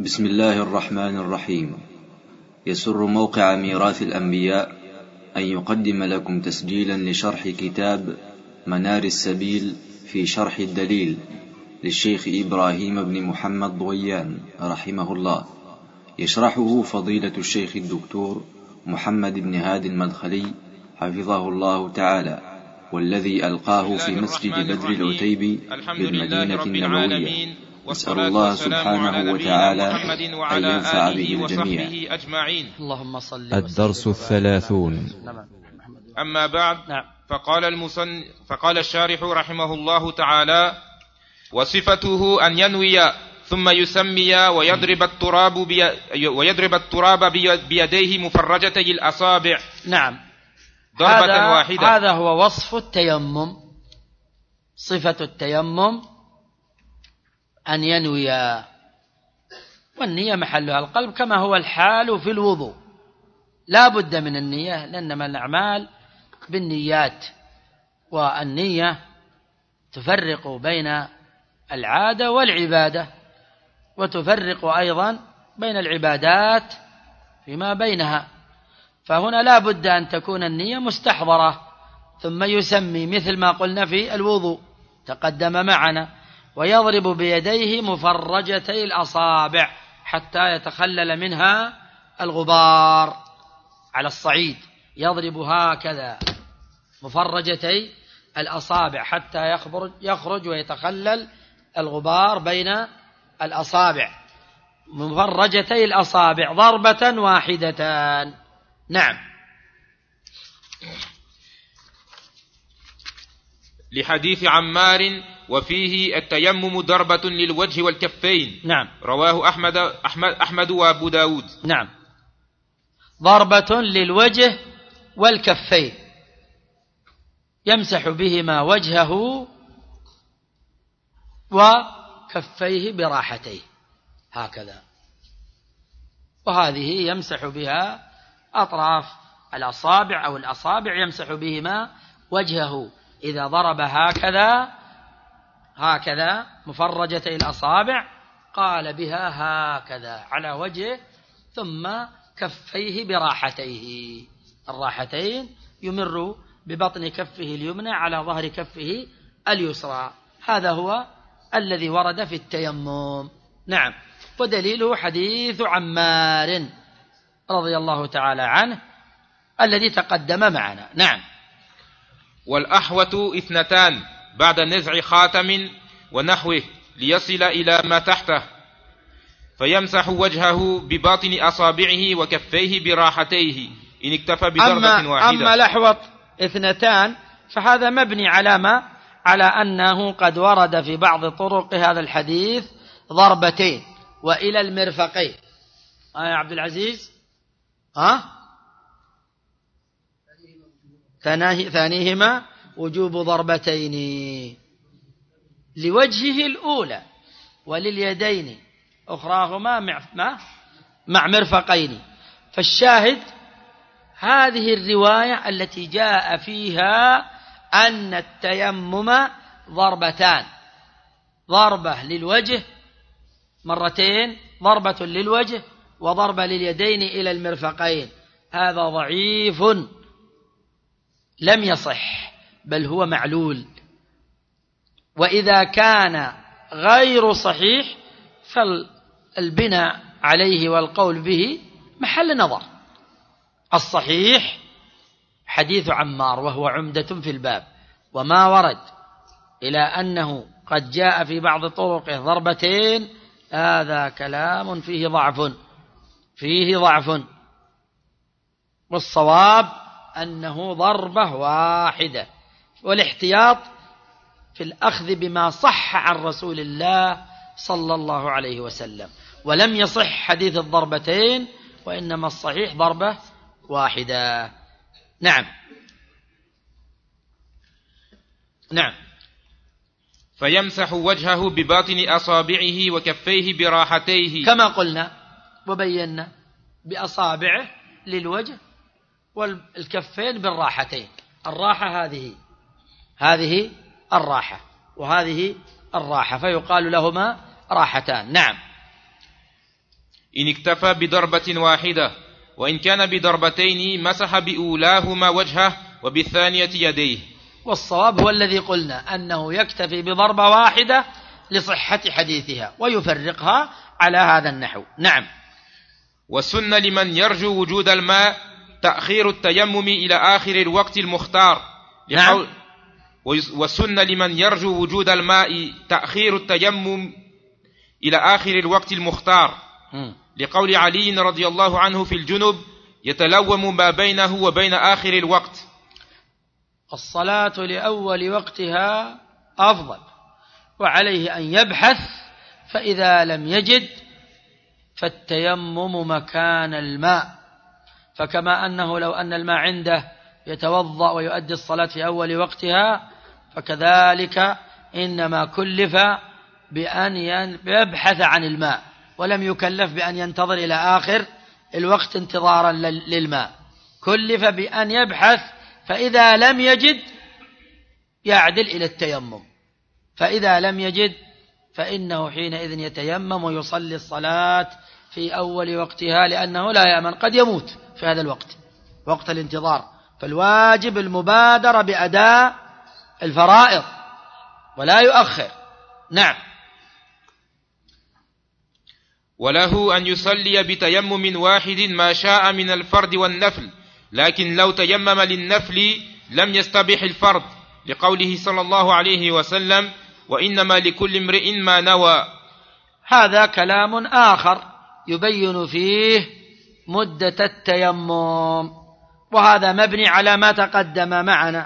بسم الله الرحمن الرحيم. يسر موقع ميراث الأنبياء أن يقدم لكم تسجيلا لشرح كتاب منار السبيل في شرح الدليل للشيخ إبراهيم بن محمد ضويان رحمه الله، يشرحه فضيلة الشيخ الدكتور محمد بن هادي المدخلي حفظه الله تعالى، والذي ألقاه في مسجد بدر العتيبي بالمدينة النبوية. نسأل الله سبحانه وتعالى أن ينفع به الجميع. اللهم صل. الدرس 30. أما بعد، فقال الشارح رحمه الله تعالى: وصفته أن ينوي ثم يسمي ويضرب التراب بيديه مفرجتي الأصابع. نعم، ضربة واحدة. هذا هو وصف التيمم. صفة التيمم أن ينوي، والنية محلها القلب كما هو الحال في الوضوء، لا بد من النية، لأنما الأعمال بالنيات، والنية تفرق بين العادة والعبادة، وتفرق أيضا بين العبادات فيما بينها. فهنا لا بد أن تكون النية مستحضرة، ثم يسمي مثل ما قلنا في الوضوء تقدم معنا، ويضرب بيديه مفرجتي الأصابع حتى يتخلل منها الغبار على الصعيد، يضرب هكذا مفرجتي الأصابع حتى يخرج ويتخلل الغبار بين الأصابع، مفرجتي الأصابع ضربة واحدة. نعم. لحديث عمار: وفيه التيمم ضربة للوجه والكفين. نعم. رواه أحمد وأبو داود. نعم، ضربة للوجه والكفين، يمسح بهما وجهه وكفيه براحتيه هكذا، وهذه يمسح بها أطراف الأصابع أو الأصابع، يمسح بهما وجهه إذا ضرب هكذا مفرجتي الأصابع، قال بها هكذا على وجهه، ثم كفيه براحتيه، الراحتين يمر ببطن كفه اليمنى على ظهر كفه اليسرى. هذا هو الذي ورد في التيمم. نعم، ودليله حديث عمار رضي الله تعالى عنه الذي تقدم معنا. نعم. والأحوة 2 بعد نزع خاتم ونحوه ليصل إلى ما تحته، فيمسح وجهه بباطن أصابعه وكفيه براحتيه إن اكتفى بضربة واحدة. أما الأحوط 2 فهذا مبني على أنه قد ورد في بعض طرق هذا الحديث ضربتين وإلى المرفقين. يا عبد العزيز، ثانيهما وجوب ضربتين، لوجهه الأولى ولليدين أخراهما مع مرفقين. فالشاهد هذه الرواية التي جاء فيها أن التيمم ضربتان، ضربة للوجه مرتين، ضربة للوجه وضربة لليدين إلى المرفقين. هذا ضعيف لم يصح، بل هو معلول. وإذا كان غير صحيح فالبناء عليه والقول به محل نظر. الصحيح حديث عمار وهو عمدة في الباب، وما ورد إلى أنه قد جاء في بعض طرقه ضربتين هذا كلام فيه ضعف، والصواب أنه ضربة واحدة، والاحتياط في الأخذ بما صح عن رسول الله صلى الله عليه وسلم. ولم يصح حديث الضربتين، وإنما الصحيح ضربة واحدة. نعم. نعم. فيمسح وجهه بباطن أصابعه وكفيه براحتيه كما قلنا وبينا، بأصابعه للوجه والكفين بالراحتين. الراحة هذه الراحة وهذه الراحة، فيقال لهما راحتان. نعم. إن اكتفى بضربة واحدة، وإن كان بضربتين مسح بأولاهما وجهه وبالثانية يديه. والصواب هو الذي قلنا أنه يكتفي بضربة واحدة لصحة حديثها ويفرقها على هذا النحو. نعم. والسنة لمن يرجو وجود الماء تأخير التيمم إلى آخر الوقت المختار. نعم. والسنة لمن يرجو وجود الماء تأخير التيمم إلى آخر الوقت المختار، لقول علي رضي الله عنه في الجنب: يتلوم ما بينه وبين آخر الوقت. الصلاة لأول وقتها أفضل، وعليه أن يبحث، فإذا لم يجد فالتيمم مكان الماء. فكما أنه لو أن الماء عنده يتوضأ ويؤدي الصلاة في أول وقتها، فكذلك إنما كلف بأن يبحث عن الماء، ولم يكلف بأن ينتظر إلى آخر الوقت انتظارا للماء. كلف بأن يبحث، فإذا لم يجد يعدل إلى التيمم، فإذا لم يجد فإنه حينئذ يتيمم ويصلي الصلاة في أول وقتها، لأنه لا يأمن قد يموت في هذا الوقت، وقت الانتظار. فالواجب المبادرة بأداء الفرائض ولا يؤخر. نعم. وله أن يصلي بتيمم واحد ما شاء من الفرد والنفل، لكن لو تيمم للنفل لم يستبح الفرد، لقوله صلى الله عليه وسلم: وإنما لكل امرئ ما نوى. هذا كلام آخر يبين فيه مدة التيمم، وهذا مبني على ما تقدم معنا.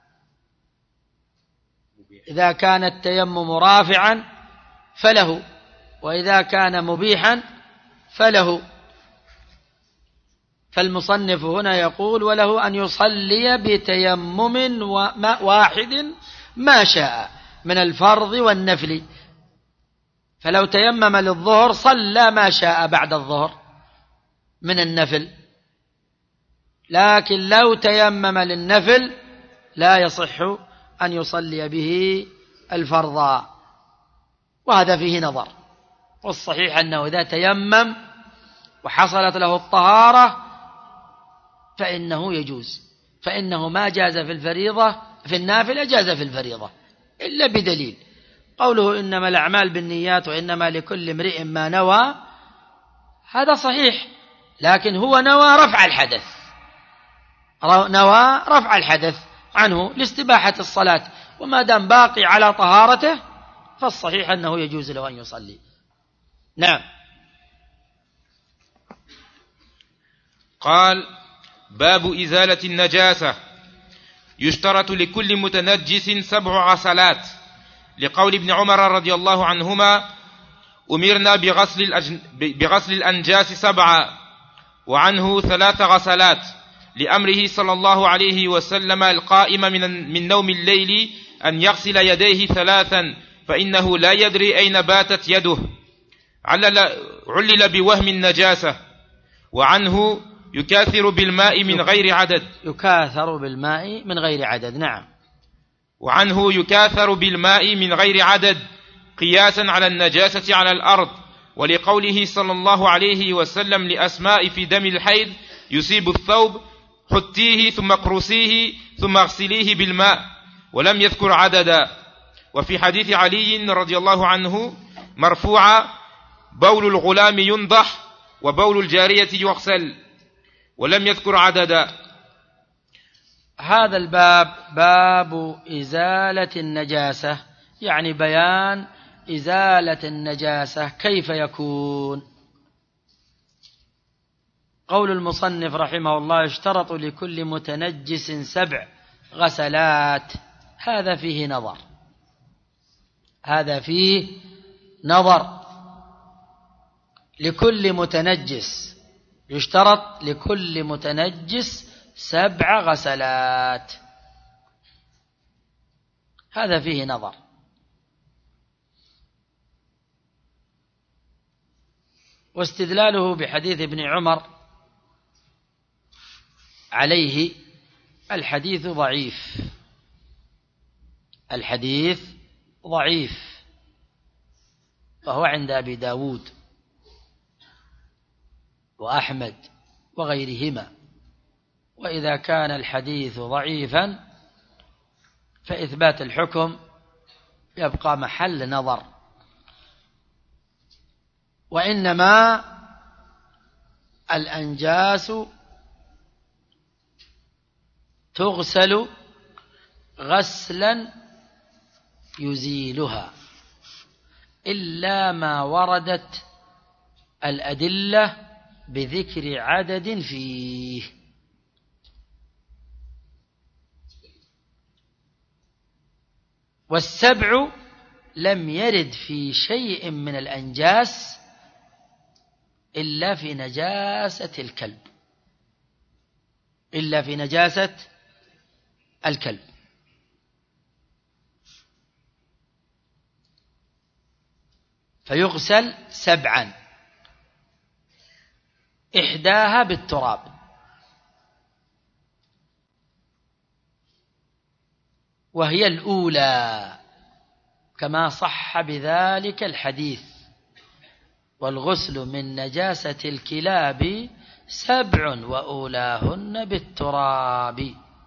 إذا كان التيمم رافعا فله، وإذا كان مبيحا فله. فالمصنف هنا يقول: وله أن يصلي بتيمم واحد ما شاء من الفرض والنفل. فلو تيمم للظهر صلى ما شاء بعد الظهر من النفل، لكن لو تيمم للنفل لا يصح أن يصلي به الفرض، وهذا فيه نظر. والصحيح أنه إذا تيمم وحصلت له الطهارة فإنه يجوز، فإنه ما جاز في الفريضة في النافلة جاز في الفريضة إلا بدليل. قوله: إنما الأعمال بالنيات وإنما لكل امرئ ما نوى، هذا صحيح، لكن هو نوى رفع الحدث، نوى رفع الحدث عنه لاستباحة الصلاة، وما دام باقي على طهارته فالصحيح أنه يجوز له أن يصلي. نعم. قال: باب إزالة النجاسة. يشترط لكل متنجس 7 غسلات، لقول ابن عمر رضي الله عنهما: أمرنا بغسل الأنجاس 7، وعنه 3 غسلات، لأمره صلى الله عليه وسلم القائم من نوم الليل أن يغسل يديه 3، فإنه لا يدري أين باتت يده، علل بوهم النجاسة. وعنه يكاثر بالماء من غير عدد. يكاثر بالماء من غير عدد. نعم. وعنه يكاثر بالماء من غير عدد قياسا على النجاسة على الأرض، ولقوله صلى الله عليه وسلم لأسماء في دم الحيض: يصيب الثوب حتيه ثم اقرسيه ثم اغسليه بالماء، ولم يذكر عددا. وفي حديث علي رضي الله عنه مرفوعا: بول الغلام ينضح وبول الجارية يغسل، ولم يذكر عددا. هذا الباب باب إزالة النجاسة، يعني بيان إزالة النجاسة كيف يكون. قول المصنف رحمه الله: يشترط لكل متنجس 7 غسلات، هذا فيه نظر، هذا فيه نظر. لكل متنجس، يشترط لكل متنجس 7 غسلات، هذا فيه نظر. واستدلاله بحديث ابن عمر عليه: الحديث ضعيف، الحديث ضعيف، فهو عند أبي داود. وأحمد وغيرهما. وإذا كان الحديث ضعيفا فإثبات الحكم يبقى محل نظر، وإنما الأنجاس تغسل غسلا يزيلها إلا ما وردت الأدلة بذكر عدد فيه. والسبع لم يرد في شيء من الأنجاس إلا في نجاسة الكلب، إلا في نجاسة الكلب. فيغسل 7، إحداها بالتراب، وهي الأولى كما صح بذلك الحديث: والغسل من نجاسة الكلاب 7 وأولاهن بالتراب،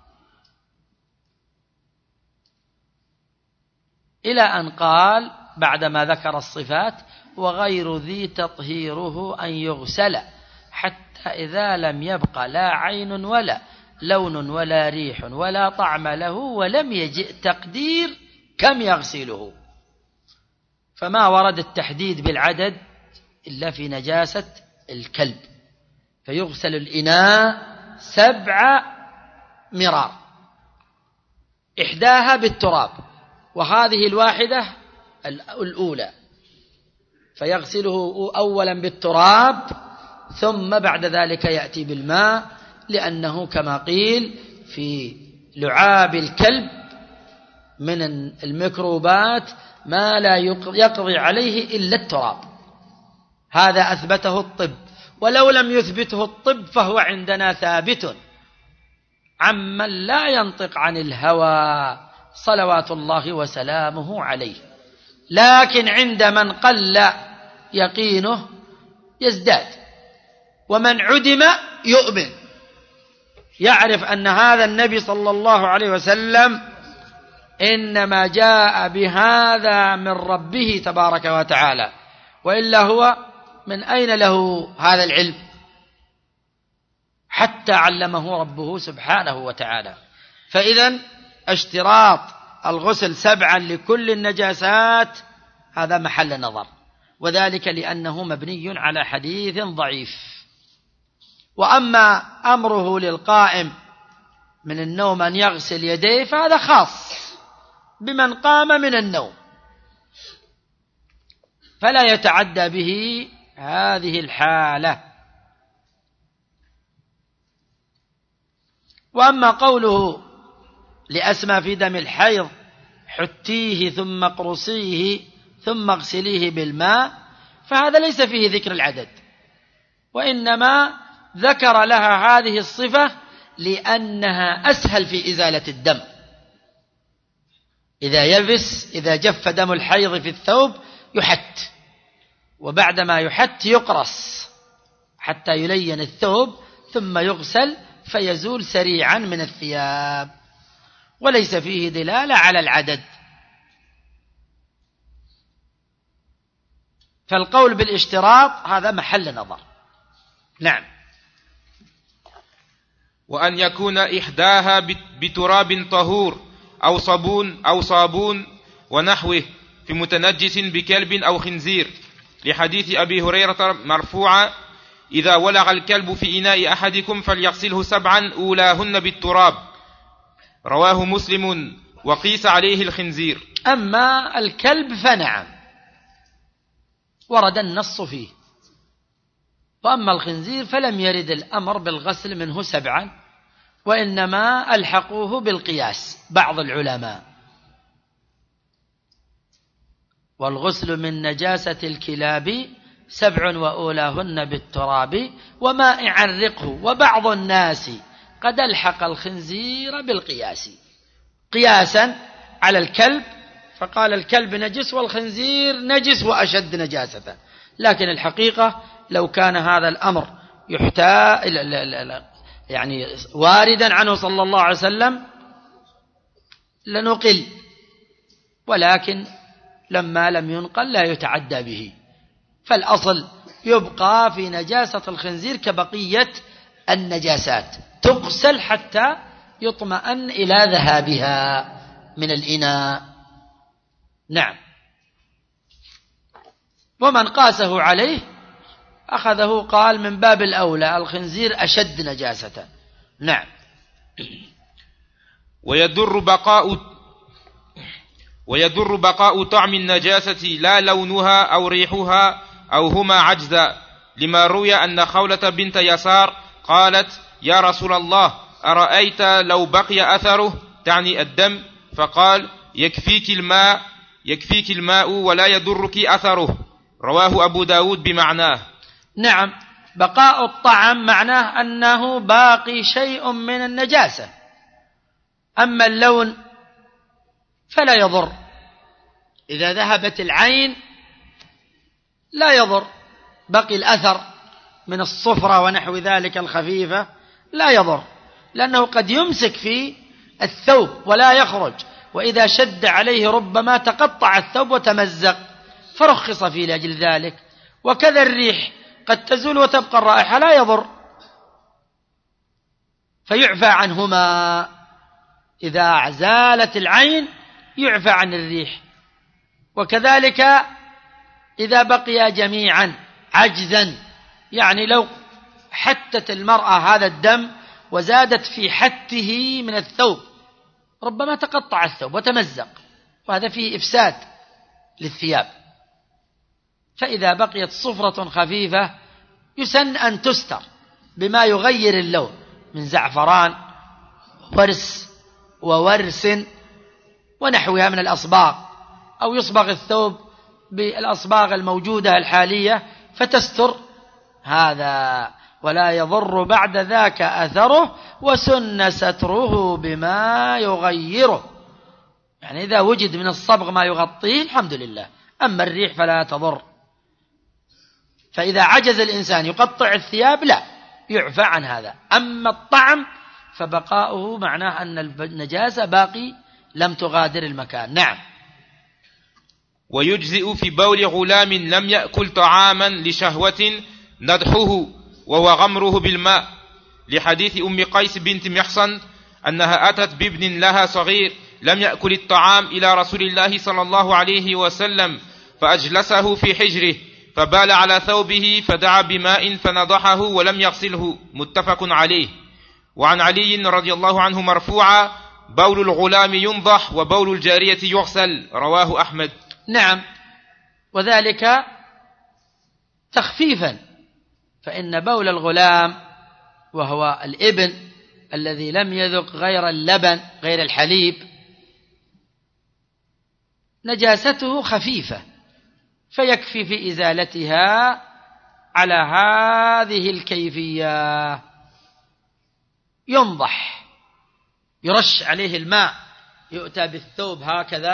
إلى أن قال بعدما ذكر الصفات: وغير ذي تطهيره أن يغسل حتى إذا لم يبق لا عين ولا لون ولا ريح ولا طعم له ولم يجئ تقدير كم يغسله. فما ورد التحديد بالعدد إلا في نجاسة الكلب، فيغسل الإناء 7 مرار، إحداها بالتراب، وهذه الواحدة الأولى، فيغسله أولا بالتراب ثم بعد ذلك يأتي بالماء، لأنه كما قيل في لعاب الكلب من الميكروبات ما لا يقضي عليه إلا التراب. هذا أثبته الطب، ولو لم يثبته الطب فهو عندنا ثابت عمن لا ينطق عن الهوى صلوات الله وسلامه عليه. لكن عند من قل يقينه يزداد، ومن عدم يؤمن، يعرف أن هذا النبي صلى الله عليه وسلم إنما جاء بهذا من ربه تبارك وتعالى، وإلا هو من أين له هذا العلم حتى علمه ربه سبحانه وتعالى. فإذن اشتراط الغسل 7 لكل النجاسات هذا محل نظر، وذلك لأنه مبني على حديث ضعيف. وأما أمره للقائم من النوم أن يغسل يديه فهذا خاص بمن قام من النوم، فلا يتعدى به هذه الحالة. وأما قوله لأسمى في دم الحيض: حتيه ثم اقرصيه ثم اغسليه بالماء، فهذا ليس فيه ذكر العدد، وإنما ذكر لها هذه الصفة لأنها أسهل في إزالة الدم. إذا جف دم الحيض في الثوب يحت، وبعدما يحت يقرص حتى يلين الثوب ثم يغسل فيزول سريعا من الثياب، وليس فيه دلالة على العدد. فالقول بالاشتراط هذا محل نظر. نعم. وأن يكون إحداها بتراب طهور أو صابون ونحوه في متنجس بكلب أو خنزير، لحديث أبي هريرة مرفوعا: إذا ولغ الكلب في إناء أحدكم فليغسله 7 أولاهن بالتراب، رواه مسلم، وقيس عليه الخنزير. أما الكلب فنعم ورد النص فيه، وأما الخنزير فلم يرد الأمر بالغسل منه 7، وإنما ألحقوه بالقياس بعض العلماء. والغسل من نجاسة الكلاب 7 وأولاهن بالتراب وماء عرقه. وبعض الناس قد ألحق الخنزير بالقياس قياسا على الكلب، فقال الكلب نجس والخنزير نجس وأشد نجاسة. لكن الحقيقة لو كان هذا الأمر يعني واردا عنه صلى الله عليه وسلم لنقل، ولكن لما لم ينقل لا يتعدى به، فالأصل يبقى في نجاسة الخنزير كبقية النجاسات، تغسل حتى يطمئن إلى ذهابها من الإناء. نعم. ومن قاسه عليه أخذه قال من باب الأولى الخنزير أشد نجاسة. نعم. ويدر بقاء طعم النجاسة لا لونها أو ريحها أو هما عجزا، لما روي أن خولة بنت يسار قالت: يا رسول الله، أرأيت لو بقي أثره، تعني الدم، فقال: يكفيك الماء ولا يضرك أثره. رواه أبو داود بمعناه. نعم، بقاء الطعم معناه أنه باقي شيء من النجاسة، أما اللون فلا يضر، إذا ذهبت العين لا يضر، بقي الأثر من الصفرة ونحو ذلك الخفيفة لا يضر، لأنه قد يمسك في الثوب ولا يخرج، وإذا شد عليه ربما تقطع الثوب وتمزق، فرخص فيه لأجل ذلك. وكذا الريح قد تزول وتبقى الرائحة لا يضر، فيعفى عنهما، إذا زالت العين يعفى عن الريح. وكذلك إذا بقي جميعا عجزا، يعني لو حتت المرأة هذا الدم وزادت في حته من الثوب ربما تقطع الثوب وتمزق، وهذا فيه إفساد للثياب. فإذا بقيت صفرة خفيفة يسن أن تستر بما يغير اللون من زعفران وورس ونحوها من الأصباغ، أو يصبغ الثوب بالأصباغ الموجودة الحالية فتستر هذا، ولا يضر بعد ذاك أثره، وسن ستره بما يغيره. يعني إذا وجد من الصبغ ما يغطيه الحمد لله، أما الريح فلا تضر. فإذا عجز الإنسان يقطع الثياب لا يعفى عن هذا. أما الطعم فبقاؤه معناه أن النجاسة باقي لم تغادر المكان. نعم. ويجزئ في بول غلام لم يأكل طعاما لشهوة ندحه وهو غمره بالماء، لحديث أم قيس بنت محصن أنها أتت بابن لها صغير لم يأكل الطعام إلى رسول الله صلى الله عليه وسلم، فأجلسه في حجره فبال على ثوبه فدعا بماء فنضحه ولم يغسله، متفق عليه. وعن علي رضي الله عنه مرفوعا: بول الغلام ينضح وبول الجارية يغسل. رواه أحمد. نعم، وذلك تخفيفا، فإن بول الغلام وهو الابن الذي لم يذق غير اللبن غير الحليب نجاسته خفيفة، فيكفي في إزالتها على هذه الكيفية: ينضح، يرش عليه الماء، يؤتى بالثوب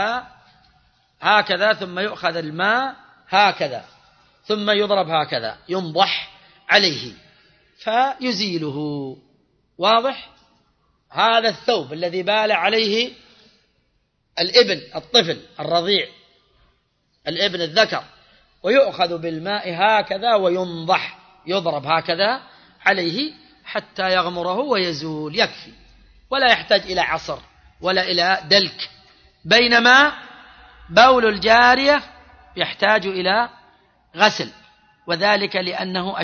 هكذا ثم يؤخذ الماء هكذا ثم يضرب هكذا، ينضح عليه فيزيله. واضح؟ هذا الثوب الذي بال عليه الابن الطفل الرضيع، الابن الذكر، ويؤخذ بالماء هكذا وينضح، يضرب هكذا عليه حتى يغمره ويزول، يكفي، ولا يحتاج إلى عصر ولا إلى دلك. بينما بول الجارية يحتاج إلى غسل، وذلك لأنه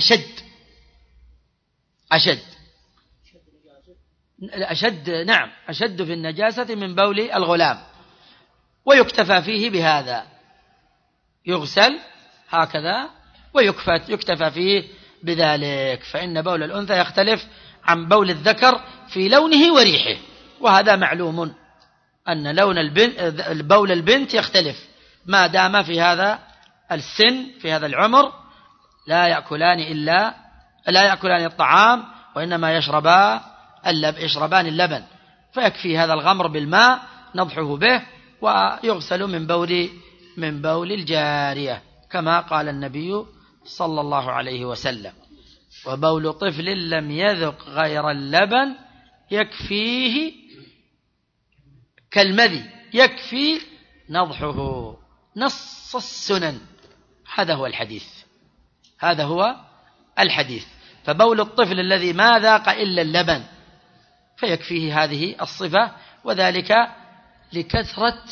أشد في النجاسة من بول الغلام، ويكتفى فيه بهذا، يغسل هكذا ويكتفى فيه بذلك، فإن بول الأنثى يختلف عن بول الذكر في لونه وريحه، وهذا معلوم أن لون بول البنت يختلف ما دام في هذا السن، في هذا العمر لا يأكلان الطعام، وإنما يشربان اللبن، فيكفي هذا الغمر بالماء نضحه به، ويغسل من بول الجارية كما قال النبي صلى الله عليه وسلم. وبول طفل لم يذق غير اللبن يكفيه كالمذي يكفي نضحه. نص السنن. هذا هو الحديث، هذا هو الحديث. فبول الطفل الذي ما ذاق إلا اللبن فيكفيه هذه الصفة، وذلك لكثرة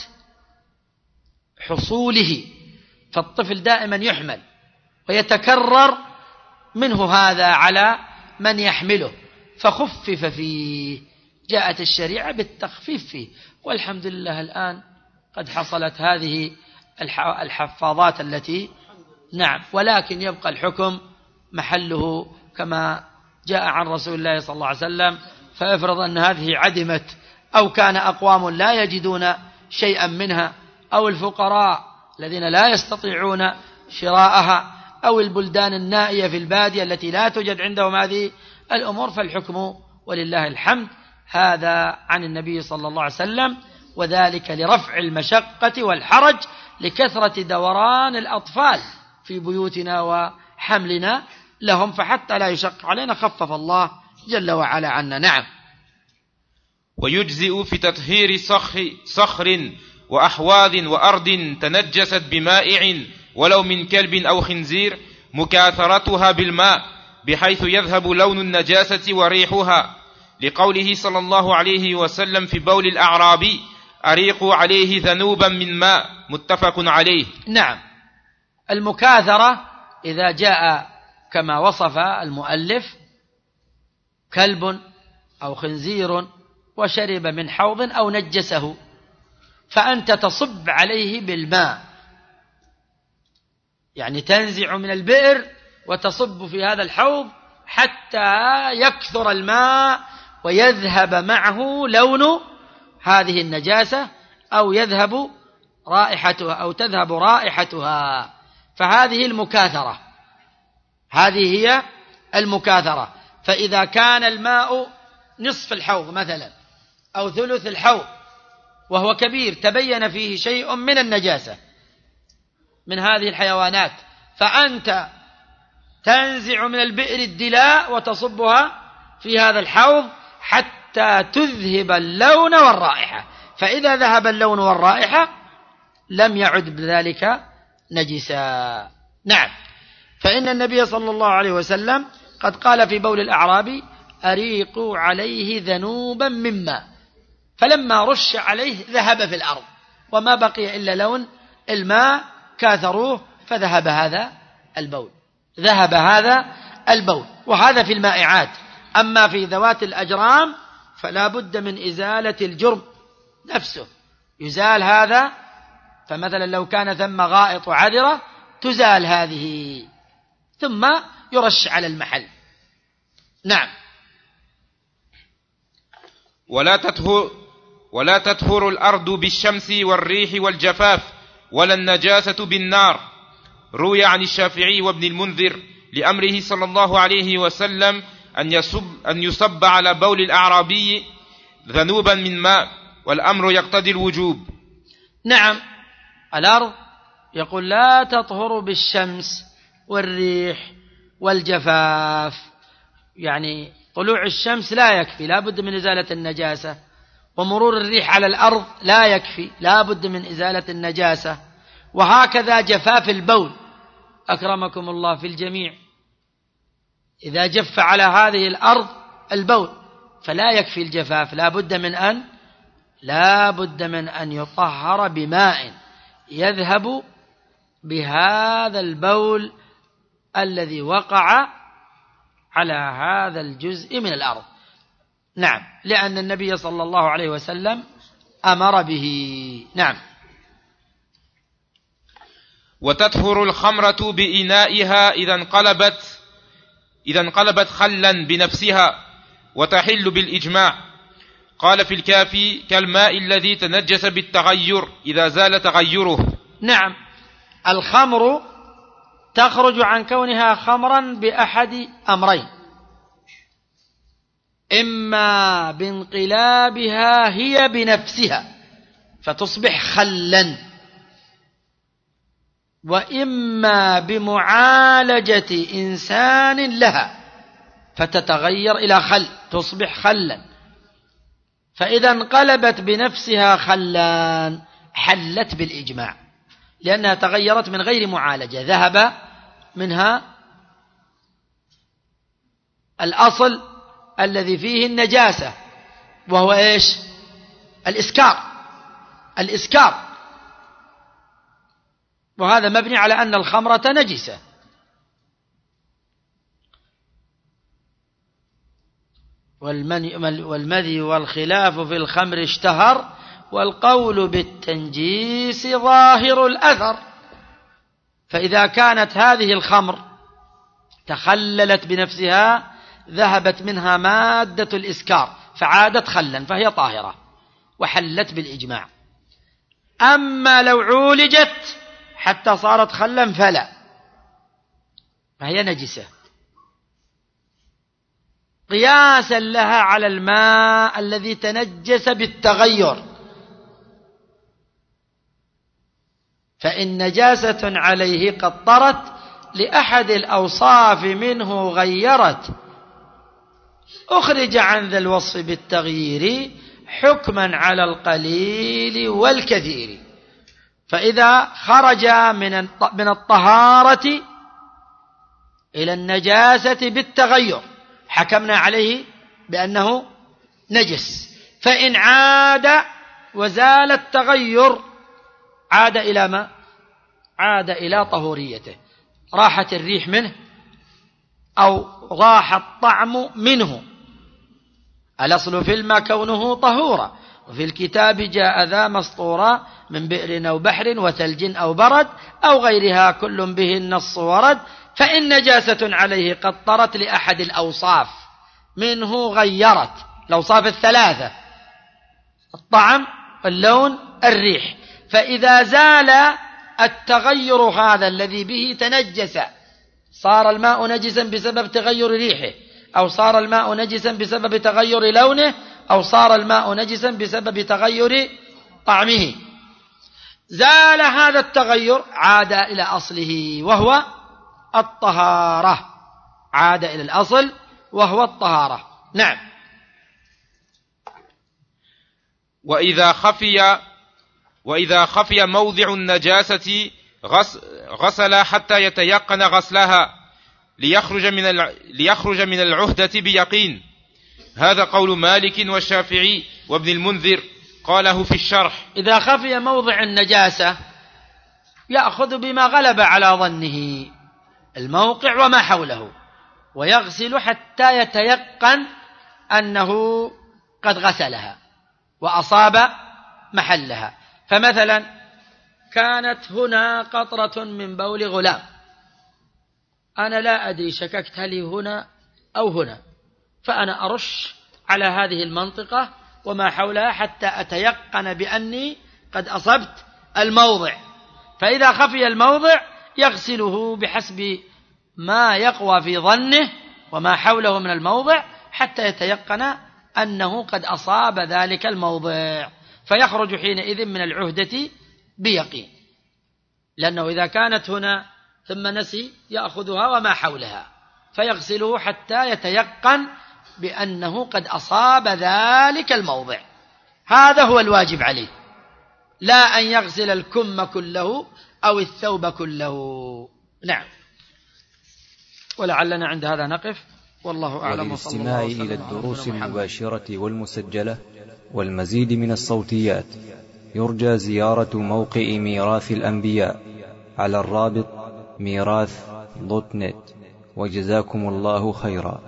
حصوله، فالطفل دائما يحمل ويتكرر منه هذا على من يحمله، فخفف فيه. جاءت الشريعة بالتخفيف فيه، والحمد لله الآن قد حصلت هذه الحفاظات التي نعم، ولكن يبقى الحكم محله كما جاء عن رسول الله صلى الله عليه وسلم. فافرض أن هذه عدمت، أو كان أقوام لا يجدون شيئا منها، أو الفقراء الذين لا يستطيعون شراءها، أو البلدان النائية في البادية التي لا توجد عندهم هذه الأمور، فالحكم ولله الحمد هذا عن النبي صلى الله عليه وسلم، وذلك لرفع المشقة والحرج لكثرة دوران الأطفال في بيوتنا وحملنا لهم، فحتى لا يشق علينا خفف الله جل وعلا عنا. نعم. ويجزئ في تطهير صخر وأحواض وأرض تنجست بمائع ولو من كلب أو خنزير مكاثرتها بالماء بحيث يذهب لون النجاسة وريحها، لقوله صلى الله عليه وسلم في بول الأعرابي: أريقوا عليه ذنوبا من ماء، متفق عليه. نعم. المكاثرة إذا جاء كما وصف المؤلف كلب أو خنزير وشرب من حوض أو نجسه، فأنت تصب عليه بالماء، يعني تنزع من البئر وتصب في هذا الحوض حتى يكثر الماء ويذهب معه لون هذه النجاسة، أو يذهب رائحتها، أو تذهب رائحتها. فهذه المكاثرة، هذه هي المكاثرة. فإذا كان الماء نصف الحوض مثلا أو ثلث الحوض وهو كبير تبين فيه شيء من النجاسة من هذه الحيوانات، فأنت تنزع من البئر الدلاء وتصبها في هذا الحوض حتى تذهب اللون والرائحة، فإذا ذهب اللون والرائحة لم يعد بذلك نجسا. نعم. فإن النبي صلى الله عليه وسلم قد قال في بول الأعرابي: أريقوا عليه ذنوبا من ماء، فلما رش عليه ذهب في الأرض وما بقي إلا لون الماء، كاثروه فذهب هذا البول، ذهب هذا البول. وهذا في المائعات. أما في ذوات الأجرام فلا بد من إزالة الجرم نفسه، يزال هذا. فمثلا لو كان ثم غائط عذرة تزال هذه ثم يرش على المحل. نعم. ولا تطهر الأرض بالشمس والريح والجفاف ولا النجاسة بالنار. روي عن الشافعي وابن المنذر لأمره صلى الله عليه وسلم أن يصب على بول الأعرابي ذنوبا من ماء، والأمر يقتضي الوجوب. نعم. الأرض يقول لا تطهر بالشمس والريح والجفاف، يعني طلوع الشمس لا يكفي، لا بد من إزالة النجاسة، ومرور الريح على الأرض لا يكفي، لا بد من إزالة النجاسة، وهكذا جفاف البول أكرمكم الله في الجميع. إذا جف على هذه الأرض البول فلا يكفي الجفاف، لا بد من أن يطهر بماء يذهب بهذا البول الذي وقع على هذا الجزء من الأرض. نعم، لأن النبي صلى الله عليه وسلم أمر به. نعم. وتطهر الخمرة بإنائها إذا انقلبت خلا بنفسها، وتحل بالإجماع. قال في الكافي: كالماء الذي تنجس بالتغير إذا زال تغيره. نعم. الخمر تخرج عن كونها خمرا بأحد أمرين: إما بانقلابها هي بنفسها فتصبح خلا، وإما بمعالجة إنسان لها فتتغير إلى خل، تصبح خلا. فإذا انقلبت بنفسها خلا حلت بالإجماع، لأنها تغيرت من غير معالجة، ذهب منها الأصل الذي فيه النجاسة وهو إيش؟ الإسكار، وهذا مبني على أن الخمرة نجسة. والمذي والخلاف في الخمر اشتهر، والقول بالتنجيس ظاهر الأثر. فإذا كانت هذه الخمر تخللت بنفسها ذهبت منها مادة الإسكار فعادت خلا فهي طاهرة وحلت بالإجماع. أما لو عولجت حتى صارت خلا فلا، فهي نجسة قياسا لها على الماء الذي تنجس بالتغير. فإن نجاسة عليه قد طرت لأحد الأوصاف منه غيرت، أخرج عن ذا الوصف بالتغيير حكما على القليل والكثير. فإذا خرج من الطهارة إلى النجاسة بالتغير حكمنا عليه بأنه نجس. فإن عاد وزال التغير عاد إلى ما؟ عاد إلى طهوريته، راحت الريح منه أو راح الطعم منه. الأصل في الماء كونه طهورا، وفي الكتاب جاء ذا مسطورا من بئر أو بحر وثلج أو برد أو غيرها كل به النص ورد. فإن نجاسة عليه قد طرت لأحد الأوصاف منه غيرت، الأوصاف الثلاثة: الطعم، اللون، الريح. فإذا زال التغير هذا الذي به تنجس، صار الماء نجسا بسبب تغير ريحه، أو صار الماء نجسا بسبب تغير لونه، أو صار الماء نجسا بسبب تغير طعمه، زال هذا التغير عاد إلى أصله وهو الطهارة، عاد إلى الأصل وهو الطهارة. نعم. وإذا خفي موضع النجاسة غسل حتى يتيقن غسلها ليخرج من العهدة بيقين. هذا قول مالك والشافعي وابن المنذر، قاله في الشرح. إذا خفي موضع النجاسة يأخذ بما غلب على ظنه الموقع وما حوله، ويغسل حتى يتيقن أنه قد غسلها وأصاب محلها. فمثلا كانت هنا قطرة من بول غلام، أنا لا أدري شككت هل هنا أو هنا، فأنا أرش على هذه المنطقة وما حولها حتى أتيقن بأني قد أصبت الموضع. فإذا خفي الموضع يغسله بحسب ما يقوى في ظنه وما حوله من الموضع حتى يتيقن أنه قد أصاب ذلك الموضع، فيخرج حينئذ من العهدة بيقين. لأنه إذا كانت هنا ثم نسي يأخذها وما حولها فيغسله حتى يتيقن بأنه قد أصاب ذلك الموضع. هذا هو الواجب عليه، لا أن يغسل الكم كله أو الثوب كله. نعم. ولعلنا عند هذا نقف، والله أعلم. وللاستماع إلى الدروس المباشرة والمسجلة والمزيد من الصوتيات يرجى زيارة موقع ميراث الأنبياء على الرابط ميراث.net. وجزاكم الله خيرا.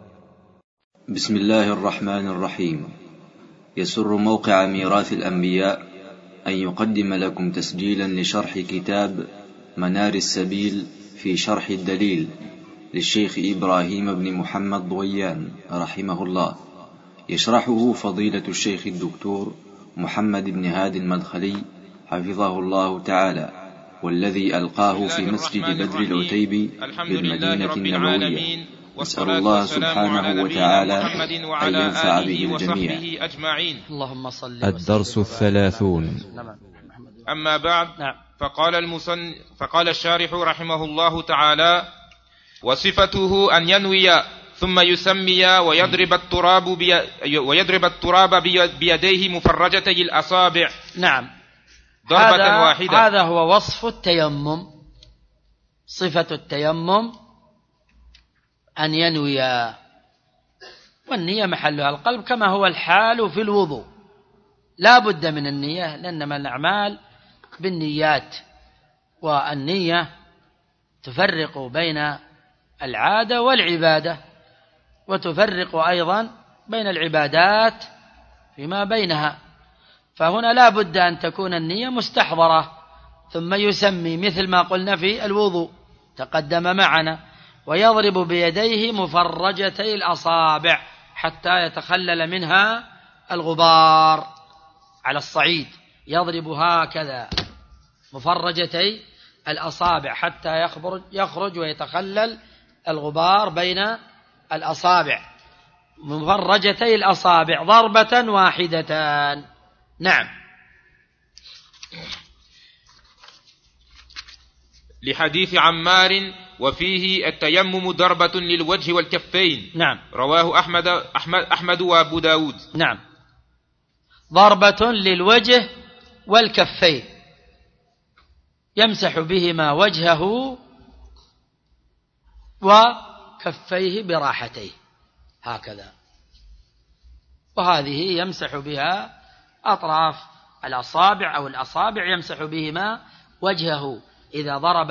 بسم الله الرحمن الرحيم. يسر موقع ميراث الأنبياء أن يقدم لكم تسجيلا لشرح كتاب منار السبيل في شرح الدليل للشيخ إبراهيم بن محمد ضويان رحمه الله، يشرحه فضيلة الشيخ الدكتور محمد بن هادي المدخلي حفظه الله تعالى، والذي ألقاه في مسجد بدر العتيبي بالمدينة النبوية. نسأل الله سبحانه وتعالى أن ينفع به الجميع. اللهم صل. الدرس 30. أما بعد، فقال الشارح رحمه الله تعالى: وصفته أن ينوي ثم يسمي ويضرب التراب بيديه مفرجتي الأصابع. نعم، ضربة واحدة. هذا هو وصف التيمم. صفة التيمم أن ينوي، والنية محلها القلب كما هو الحال في الوضوء، لا بد من النية، لأنما الأعمال بالنيات، والنية تفرق بين العادة والعبادة، وتفرق أيضا بين العبادات فيما بينها. فهنا لا بد أن تكون النية مستحضرة، ثم يسمي مثل ما قلنا في الوضوء تقدم معنا، ويضرب بيديه مفرجتي الأصابع حتى يتخلل منها الغبار على الصعيد، يضرب هكذا مفرجتي الأصابع حتى يخرج ويتخلل الغبار بين الأصابع، مفرجتي الأصابع ضربة واحدة. نعم. لحديث عمار وفيه التيمم ضربة للوجه والكفين. نعم. رواه أحمد وأبو داود. نعم، ضربة للوجه والكفين، يمسح بهما وجهه وكفيه براحتيه هكذا، وهذه يمسح بها أطراف الأصابع أو الأصابع، يمسح بهما وجهه إذا ضرب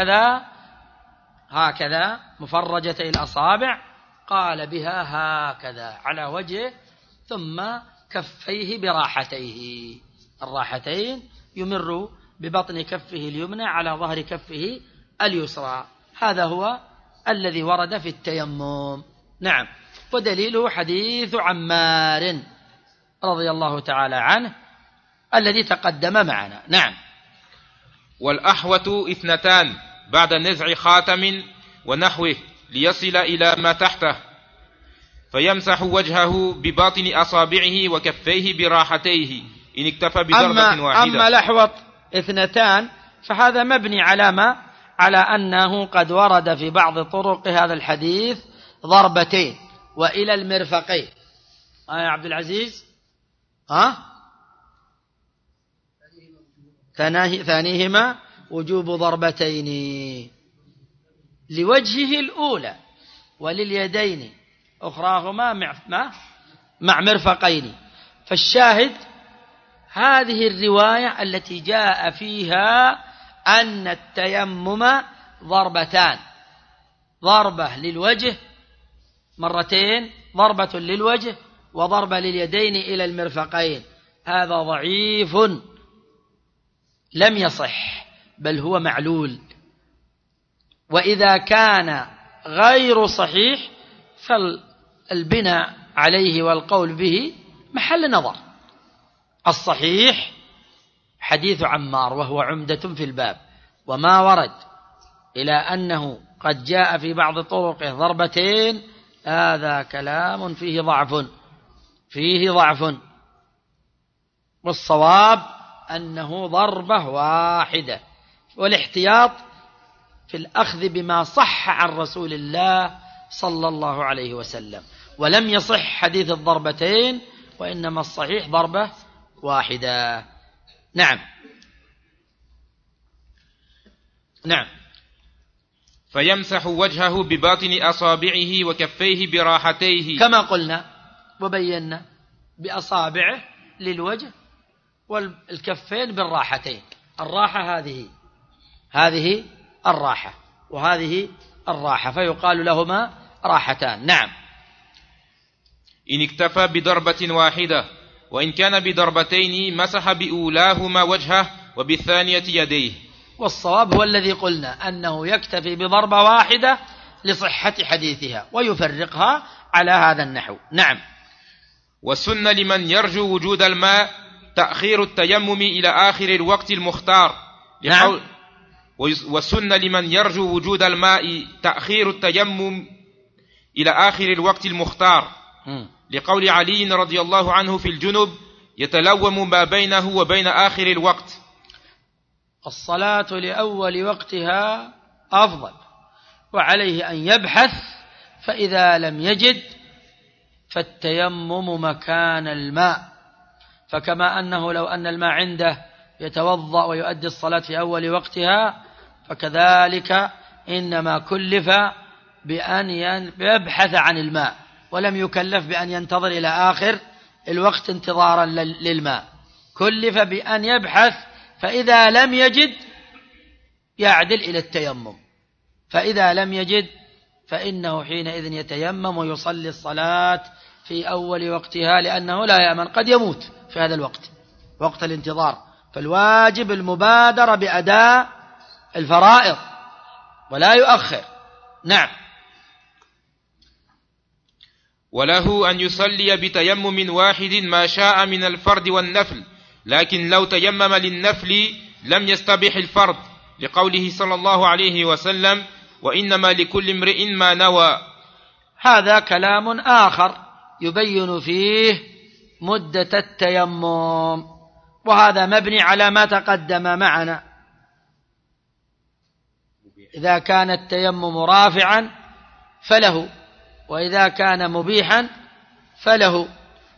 هكذا مفرجتي الأصابع، قال بها هكذا على وجهه، ثم كفيه براحتيه، الراحتين يمر ببطن كفه اليمنى على ظهر كفه اليسرى. هذا هو الذي ورد في التيمم. نعم، ودليله حديث عمار رضي الله تعالى عنه الذي تقدم معنا. نعم. والأحوة 2 بعد نزع خاتم ونحوه ليصل إلى ما تحته، فيمسح وجهه بباطن أصابعه وكفيه براحتيه إن اكتفى بضربة واحدة. أما الأحوط 2 فهذا مبني على أنه قد ورد في بعض طرق هذا الحديث ضربتين وإلى المرفقين. يا عبد العزيز، ثانيهما وجوب ضربتين لوجهه الأولى ولليدين أخراهما مع مرفقين. فالشاهد هذه الرواية التي جاء فيها أن التيمم ضربتان، ضربة للوجه مرتين، ضربة للوجه وضربة لليدين إلى المرفقين، هذا ضعيف لم يصح، بل هو معلول. وإذا كان غير صحيح فالبناء عليه والقول به محل نظر. الصحيح حديث عمار وهو عمدة في الباب، وما ورد إلى أنه قد جاء في بعض طرقه ضربتين هذا كلام فيه ضعف، والصواب أنه ضربة واحدة، والاحتياط في الأخذ بما صح عن رسول الله صلى الله عليه وسلم. ولم يصح حديث الضربتين، وإنما الصحيح ضربة واحدة. نعم. فيمسح وجهه بباطن أصابعه وكفيه براحتيه كما قلنا وبينا، بأصابعه للوجه والكفين بالراحتين. الراحة هذه الراحة وهذه الراحة، فيقال لهما راحتان. نعم. إن اكتفى بضربة واحدة، وإن كان بضربتين مسح بأولاهما وجهه وبالثانية يديه. والصواب هو الذي قلنا أنه يكتفي بضربة واحدة لصحة حديثها، ويفرقها على هذا النحو. نعم. والسنة لمن يرجو وجود الماء تأخير التيمم إلى آخر الوقت المختار. نعم. والسنة لمن يرجو وجود الماء تأخير التيمم إلى آخر الوقت المختار، لقول علي رضي الله عنه في الجنب يتلوم ما بينه وبين آخر الوقت. الصلاة لأول وقتها أفضل، وعليه أن يبحث فإذا لم يجد فالتيمم مكان الماء. فكما أنه لو أن الماء عنده يتوضأ ويؤدي الصلاة في أول وقتها، فكذلك إنما كلف بأن يبحث عن الماء، ولم يكلف بأن ينتظر إلى آخر الوقت انتظارا للماء، كلف بأن يبحث، فإذا لم يجد يعدل إلى التيمم، فإذا لم يجد فإنه حينئذ يتيمم ويصلي الصلاة في أول وقتها، لأنه لا يأمن قد يموت في هذا الوقت، وقت الانتظار. فالواجب المبادرة بأداء الفرائض ولا يؤخر. نعم. وله أن يصلي بتيمم واحد ما شاء من الفرض والنفل، لكن لو تيمم للنفل لم يستبح الفرض، لقوله صلى الله عليه وسلم: وإنما لكل امرئ ما نوى. هذا كلام آخر يبين فيه مدة التيمم، وهذا مبني على ما تقدم معنا. إذا كان التيمم رافعا فله، وإذا كان مبيحا فله.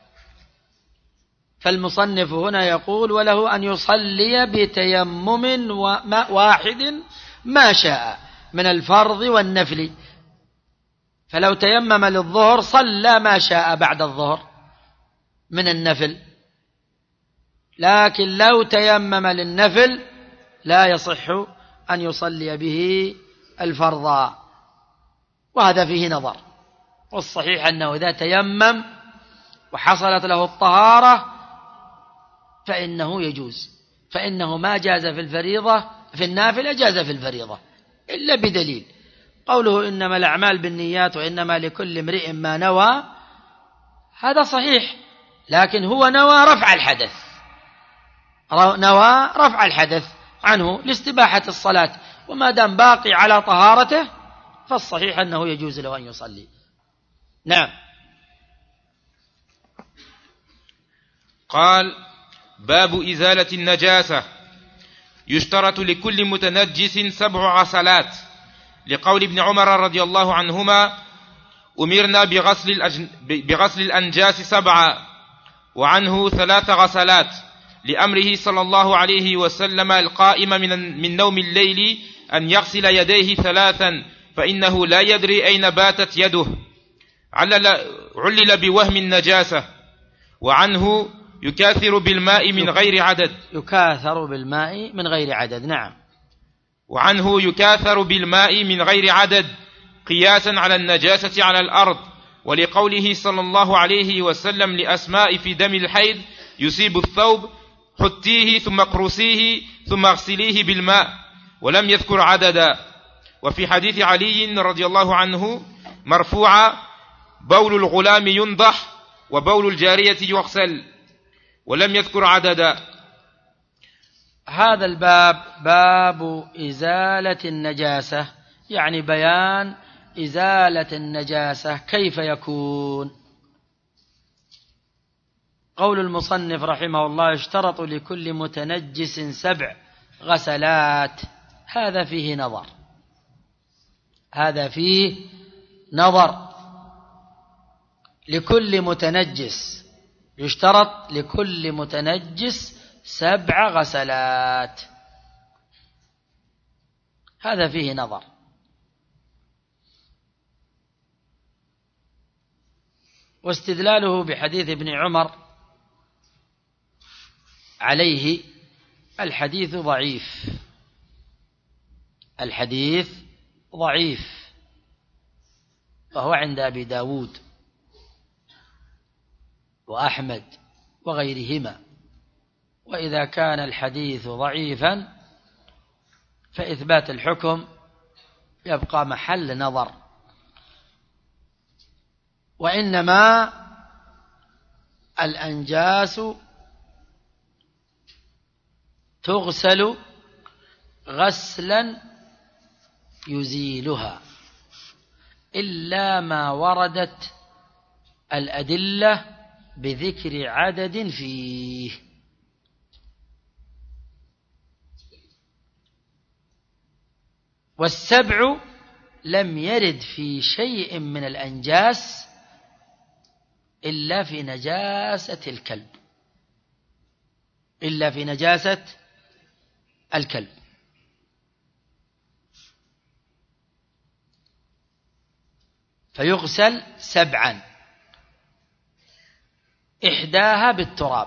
فالمصنف هنا يقول: وله أن يصلي بتيمم واحد ما شاء من الفرض والنفل. فلو تيمم للظهر صلى ما شاء بعد الظهر من النفل، لكن لو تيمم للنفل لا يصح أن يصلي به الفرض، وهذا فيه نظر. والصحيح أنه إذا تيمم وحصلت له الطهارة فإنه يجوز، فإنه ما جاز في الفريضة في النافلة جاز في الفريضة إلا بدليل. قوله إنما الأعمال بالنيات وإنما لكل امرئ ما نوى، هذا صحيح، لكن هو نوى رفع الحدث، نوى رفع الحدث عنه لاستباحة الصلاة، وما دام باقي على طهارته فالصحيح أنه يجوز له أن يصلي. نعم. قال: باب إزالة النجاسة. يشترط لكل متنجس 7 غسلات، لقول ابن عمر رضي الله عنهما: أمرنا بغسل الأنجاس 7، وعنه 3 غسلات، لأمره صلى الله عليه وسلم القائم من نوم الليل أن يغسل يديه 3، فإنه لا يدري أين باتت يده، علل بوهم النجاسة. وعنه يكاثر بالماء من غير عدد. يكاثر بالماء من غير عدد. نعم. وعنه يكاثر بالماء من غير عدد قياسا على النجاسة على الأرض، ولقوله صلى الله عليه وسلم لأسماء في دم الحيض: يصيب الثوب حتيه ثم اقرسيه ثم اغسليه بالماء، ولم يذكر عددا. وفي حديث علي رضي الله عنه مرفوعا: بول الغلام ينضح وبول الجارية يغسل، ولم يذكر عددا. هذا الباب باب إزالة النجاسة، يعني بيان إزالة النجاسة كيف يكون. قول المصنف رحمه الله: يشترط لكل متنجس 7 غسلات، هذا فيه نظر، هذا فيه نظر. لكل متنجس، يشترط لكل متنجس 7 غسلات، هذا فيه نظر. واستدلاله بحديث ابن عمر عليه: الحديث ضعيف، الحديث ضعيف، وهو عند أبي داود وأحمد وغيرهما. وإذا كان الحديث ضعيفا فإثبات الحكم يبقى محل نظر، وإنما الأنجاس تغسل غسلا يزيلها، إلا ما وردت الأدلة بذكر عدد فيه. والسبع لم يرد في شيء من الأنجاس إلا في نجاسة الكلب، إلا في نجاسة الكلب. فيغسل 7، إحداها بالتراب،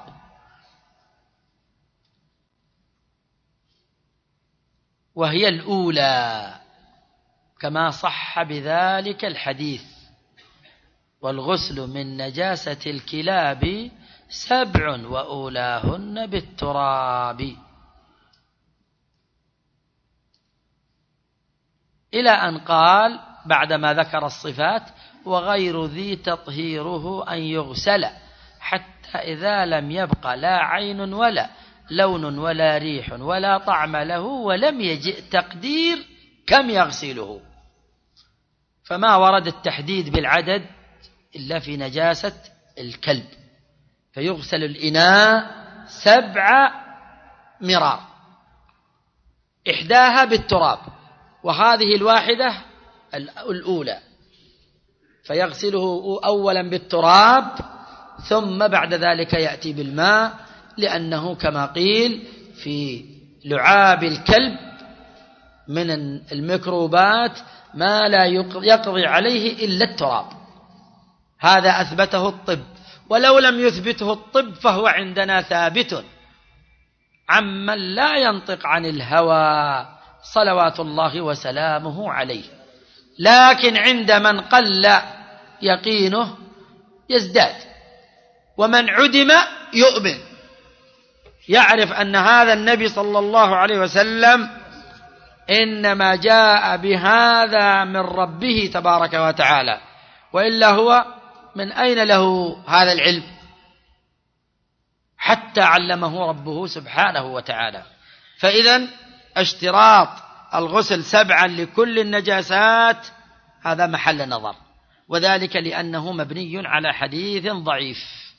وهي الأولى كما صح بذلك الحديث: والغسل من نجاسة الكلاب 7 وأولاهن بالتراب، إلى أن قال بعدما ذكر الصفات: وغير ذي تطهيره أن يغسل حتى إذا لم يبق لا عين ولا لون ولا ريح ولا طعم له ولم يجئ تقدير كم يغسله. فما ورد التحديد بالعدد إلا في نجاسة الكلب، فيغسل الإناء 7 مرار، إحداها بالتراب، وهذه الواحدة الأولى، فيغسله أولا بالتراب ثم بعد ذلك يأتي بالماء، لأنه كما قيل في لعاب الكلب من الميكروبات ما لا يقضي عليه إلا التراب. هذا أثبته الطب، ولو لم يثبته الطب فهو عندنا ثابت عمن لا ينطق عن الهوى صلوات الله وسلامه عليه. لكن عند من قل يقينه يزداد، ومن عدم يؤمن، يعرف أن هذا النبي صلى الله عليه وسلم إنما جاء بهذا من ربه تبارك وتعالى، وإلا هو من أين له هذا العلم حتى علمه ربه سبحانه وتعالى. فإذن اشتراط الغسل 7 لكل النجاسات هذا محل نظر، وذلك لأنه مبني على حديث ضعيف.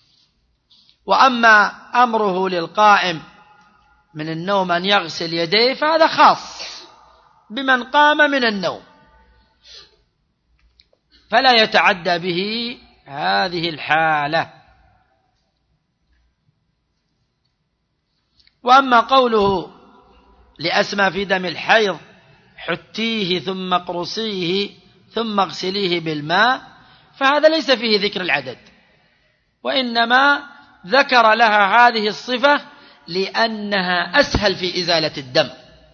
وأما أمره للقائم من النوم أن يغسل يديه فهذا خاص بمن قام من النوم، فلا يتعدى به هذه الحالة. وأما قوله لأسمى في دم الحيض: حتيه ثم اقرصيه ثم اغسليه بالماء، فهذا ليس فيه ذكر العدد، وإنما ذكر لها هذه الصفة لأنها أسهل في إزالة الدم.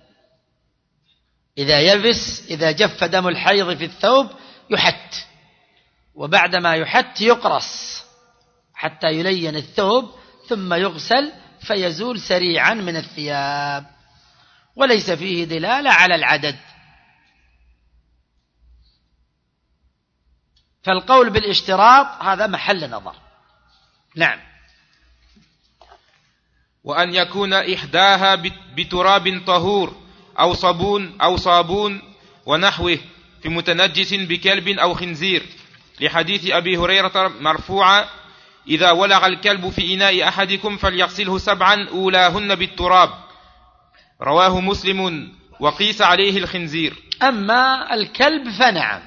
إذا جف دم الحيض في الثوب يحت، وبعدما يحت يقرص حتى يلين الثوب ثم يغسل فيزول سريعا من الثياب، وليس فيه دلالة على العدد. فالقول بالاشتراط هذا محل نظر. نعم. وأن يكون إحداها بتراب طهور أو صابون ونحوه في متنجس بكلب أو خنزير، لحديث أبي هريرة مرفوعا: إذا ولغ الكلب في إناء أحدكم فليغسله 7 أولاهن بالتراب، رواه مسلم، وقيس عليه الخنزير. أما الكلب فنعم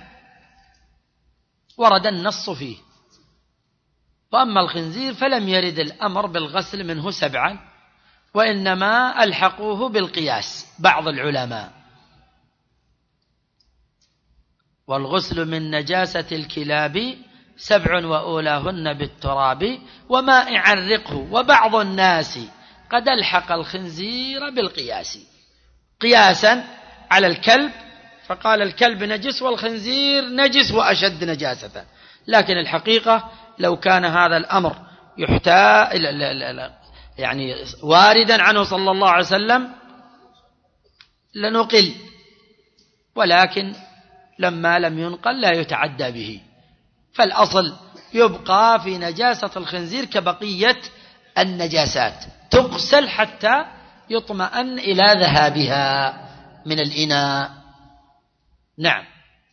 ورد النص فيه، وأما الخنزير فلم يرد الأمر بالغسل منه 7، وإنما ألحقوه بالقياس بعض العلماء. والغسل من نجاسة الكلاب 7 وأولاهن بالتراب وماء عرقه، وبعض الناس قد ألحق الخنزير بالقياس قياسا على الكلب، فقال الكلب نجس والخنزير نجس وأشد نجاسة. لكن الحقيقة لو كان هذا الأمر يعني واردا عنه صلى الله عليه وسلم لنقل، ولكن لما لم ينقل لا يتعدى به، فالأصل يبقى في نجاسة الخنزير كبقية النجاسات، تغسل حتى يطمئن إلى ذهابها من الإناء. نعم.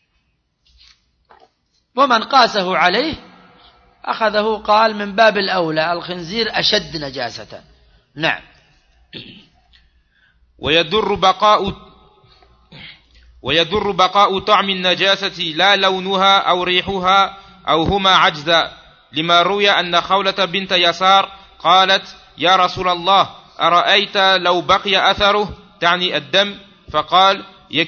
ومن قاسه عليه أخذه قال من باب الأولى الخنزير أشد نجاسة. نعم. ويضر بقاء طعم النجاسة لا لونها أو ريحها أو هما عجزا، لما روي أن خولة بنت يسار قالت: يا رسول الله، أرأيت لو بقي أثره، تعني الدم، فقال: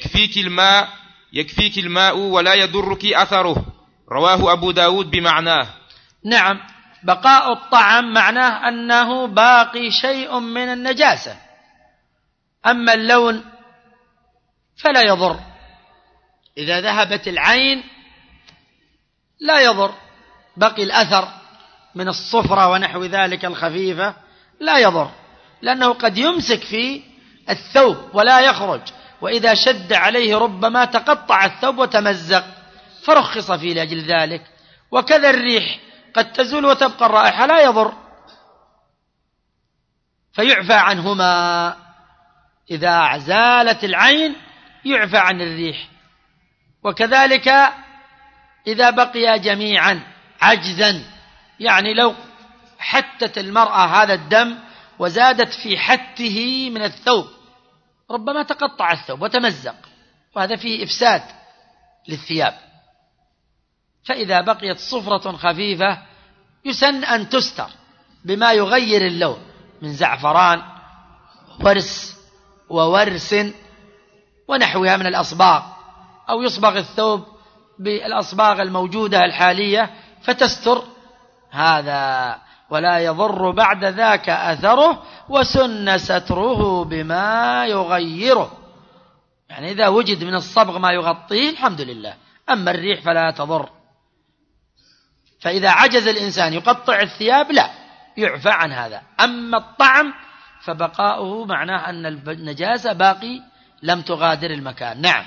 يكفيك الماء ولا يضرك أثره. رواه أبو داود بمعناه. نعم، بقاء الطعم معناه أنه باقي شيء من النجاسة، أما اللون فلا يضر، إذا ذهبت العين لا يضر، بقي الأثر من الصفرة ونحو ذلك الخفيفة لا يضر، لأنه قد يمسك في الثوب ولا يخرج، وإذا شد عليه ربما تقطع الثوب وتمزق، فرخص فيه لأجل ذلك. وكذا الريح قد تزول وتبقى الرائحة لا يضر، فيعفى عنهما، إذا زالت العين يعفى عن الريح. وكذلك إذا بقي جميعا عجزا، يعني لو حتت المرأة هذا الدم وزادت في حته من الثوب ربما تقطع الثوب وتمزق، وهذا فيه إفساد للثياب. فإذا بقيت صفرة خفيفة يسن أن تستر بما يغير اللون من زعفران وورس ونحوها من الأصباغ، أو يصبغ الثوب بالأصباغ الموجودة الحالية فتستر هذا، ولا يضر بعد ذاك أثره، وسن ستره بما يغيره. يعني إذا وجد من الصبغ ما يغطيه الحمد لله، أما الريح فلا تضر. فإذا عجز الإنسان يقطع الثياب لا يعفى عن هذا. أما الطعم فبقاؤه معناه أن النجاسة باقي لم تغادر المكان. نعم.